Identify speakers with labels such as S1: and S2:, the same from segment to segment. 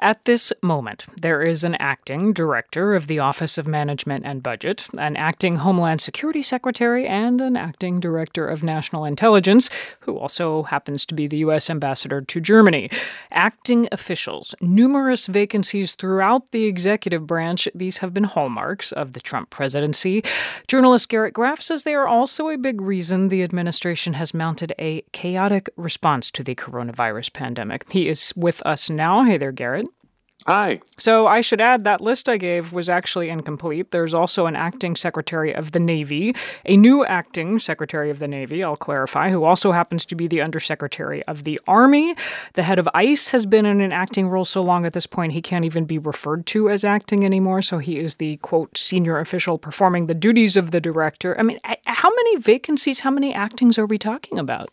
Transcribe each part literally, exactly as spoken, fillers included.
S1: At this moment, there is an acting director of the Office of Management and Budget, an acting Homeland Security Secretary, and an acting director of national intelligence, who also happens to be the U S ambassador to Germany. Acting officials, numerous vacancies throughout the executive branch. These have been hallmarks of the Trump presidency. Journalist Garrett Graff says they are also a big reason the administration has mounted a chaotic response to the coronavirus pandemic. He is with us now. Hey there, Garrett.
S2: Hi.
S1: So I should add that list I gave was actually incomplete. There's also an acting secretary of the Navy, a new acting secretary of the Navy, I'll clarify, who also happens to be the undersecretary of the Army. The head of ICE has been in an acting role so long at this point he can't even be referred to as acting anymore. So he is the, quote, senior official performing the duties of the director. I mean, how many vacancies, how many actings are we talking about?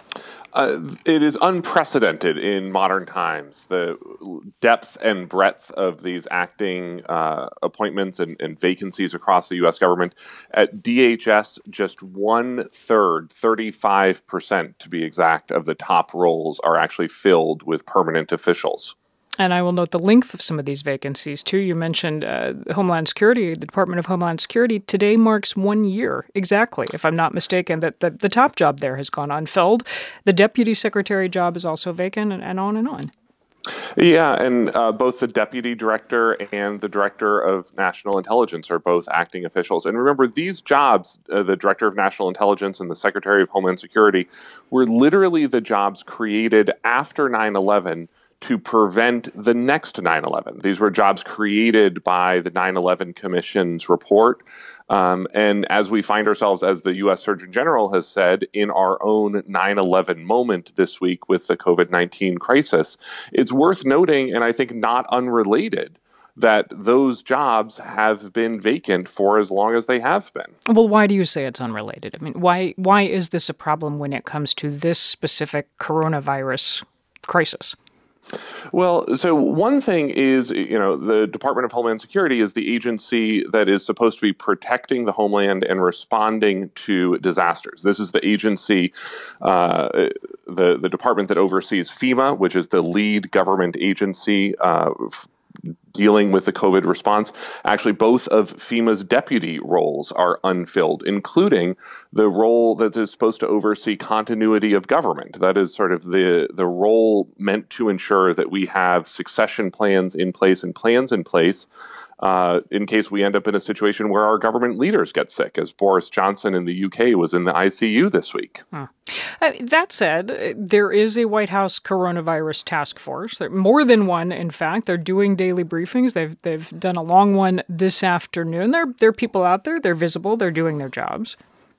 S2: Uh, it is unprecedented in modern times, the depth and breadth of these acting uh, appointments and, and vacancies across the U S government. At D H S, just one-third, thirty-five percent to be exact, of the top roles are actually filled with permanent officials.
S1: And I will note the length of some of these vacancies, too. You mentioned uh, Homeland Security, the Department of Homeland Security. Today marks one year, exactly, if I'm not mistaken, that the, the top job there has gone unfilled. The deputy secretary job is also vacant, and, and on and on.
S2: Yeah, and uh, both the deputy director and the director of national intelligence are both acting officials. And remember, these jobs, uh, the director of national intelligence and the secretary of Homeland Security, were literally the jobs created after nine eleven to prevent the next nine eleven. These were jobs created by the nine eleven Commission's report. Um, and as we find ourselves, as the U S Surgeon General has said, in our own nine eleven moment this week with the COVID nineteen crisis, it's worth noting, and I think not unrelated, that those jobs have been vacant for as long as they have been.
S1: Well, why do you say it's unrelated? I mean, why why is this a problem when it comes to this specific coronavirus crisis?
S2: Well, so one thing is, you know, the Department of Homeland Security is the agency that is supposed to be protecting the homeland and responding to disasters. This is the agency, uh, the, the department that oversees FEMA, which is the lead government agency uh, dealing with the COVID response. Actually, both of FEMA's deputy roles are unfilled, including the role that is supposed to oversee continuity of government. That is sort of the, the role meant to ensure that we have succession plans in place and plans in place uh, in case we end up in a situation where our government leaders get sick, as Boris Johnson in the U K was in the I C U this week.
S1: Hmm. Uh, that said, there is a White House coronavirus task force. There, more than one, in fact. They're doing daily briefings. They've they've done a long one this afternoon. There, there are people out there. They're visible. They're doing their jobs.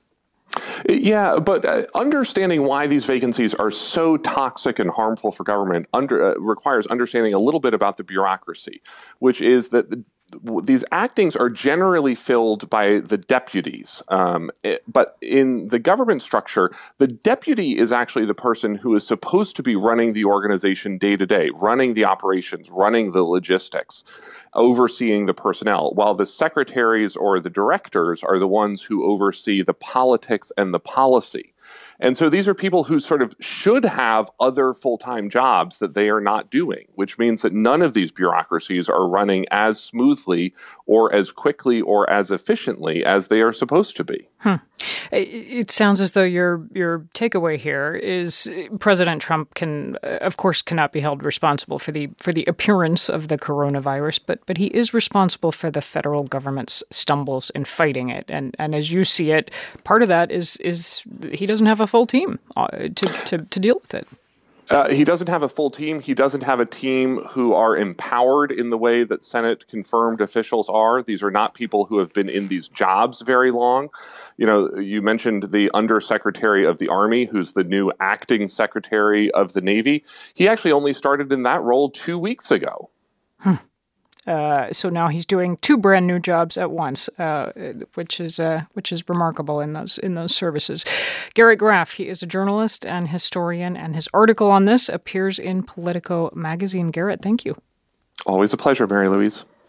S2: Yeah, but uh, understanding why these vacancies are so toxic and harmful for government under, uh, requires understanding a little bit about the bureaucracy, which is that the these actings are generally filled by the deputies. Um, it, but in the government structure, the deputy is actually the person who is supposed to be running the organization day to day, running the operations, running the logistics, overseeing the personnel, while the secretaries or the directors are the ones who oversee the politics and the policy. And so these are people who sort of should have other full-time jobs that they are not doing, which means that none of these bureaucracies are running as smoothly or as quickly or as efficiently as they are supposed to be.
S1: Hmm. It sounds as though your your takeaway here is President Trump can, of course, cannot be held responsible for the for the appearance of the coronavirus, but but he is responsible for the federal government's stumbles in fighting it. And and as you see it, part of that is is he doesn't have a full team uh, to, to to deal with it.
S2: Uh, he doesn't have a full team. He doesn't have a team who are empowered in the way that Senate-confirmed officials are. These are not people who have been in these jobs very long. You know, you mentioned the Undersecretary of the Army, who's the new acting Secretary of the Navy. He actually only started in that role two weeks ago.
S1: Hmm. Uh, so now he's doing two brand new jobs at once, uh, which is uh, which is remarkable in those in those services. Garrett Graff, he is a journalist and historian, and his article on this appears in Politico magazine. Garrett, thank you.
S2: Always a pleasure, Mary Louise.